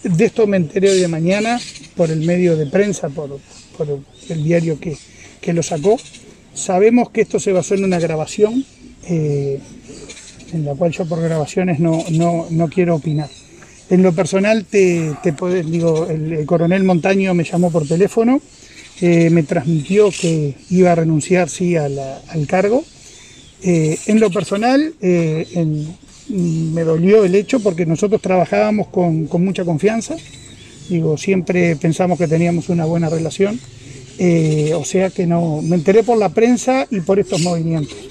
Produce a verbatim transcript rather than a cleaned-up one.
De esto me enteré hoy de mañana por el medio de prensa, por, por el diario que, que lo sacó. Sabemos que esto se basó en una grabación, eh, en la cual yo por grabaciones no, no, no quiero opinar. En lo personal, te, te podés, digo, el, el coronel Montaño me llamó por teléfono, eh, me transmitió que iba a renunciar sí, a la, al cargo. Eh, en lo personal, eh, en, me dolió el hecho porque nosotros trabajábamos con, con mucha confianza, digo, siempre pensamos que teníamos una buena relación, eh, o sea que no, me enteré por la prensa y por estos movimientos.